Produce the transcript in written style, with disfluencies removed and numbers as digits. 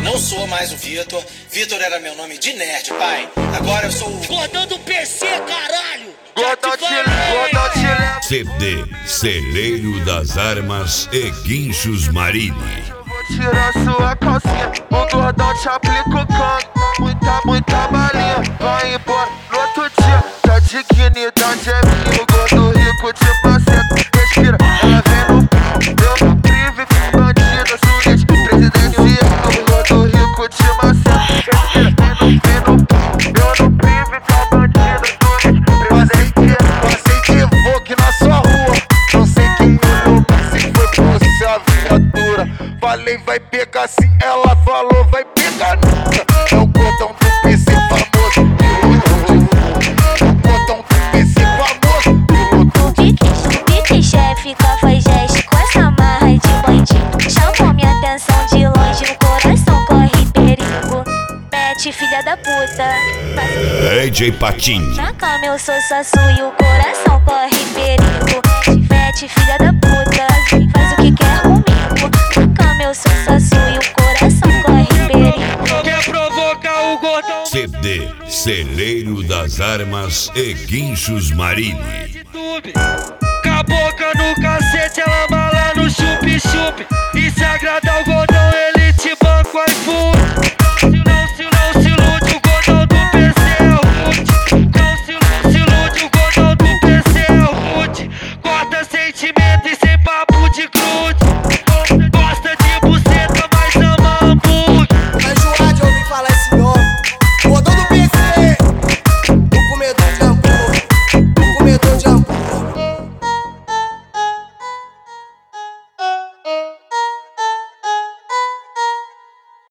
Não sou mais o Vitor. Vitor era meu nome de nerd, pai. Agora eu sou o Gordão do PC, caralho! CD Celeiro das Armas e Guinchos Marini. Vou tirar sua calcinha, o gordão te aplica o canto. Muita balinha, vai embora no outro dia. Tá dignidade é minha, o gordo rico te maceta. Respira, ela vem no pau, eu no prive, bandida, suíte presidencial. O gordo rico te maceta. Respira, vem no pau, eu no prive, bandida, suíte presidencial. Passei de Vogue na sua rua, não sei quem olhou, mas se foi você a viatura. Falei vai pegar se ela falou vai pegar nunca. É o gordão do PC famoso, piloto de fogo. É o gordão do PC famoso, piloto de Pique chefe, cafajeste com essa marra de bandido. Chamou minha atenção de longe, no coração corre perigo. Mete filha da puta, DJ Patinho. na cama eu sou sua e o coração corre perigo. Mete filha da puta, faz o que quer comigo. Na cama eu sou sua e o coração corre perigo. Quer provocar o gordão CD Celeiro das Armas e Guinchos Marini. YouTube? Cabocla no cacete, ela mala no chup-chup. E se agradar o gordão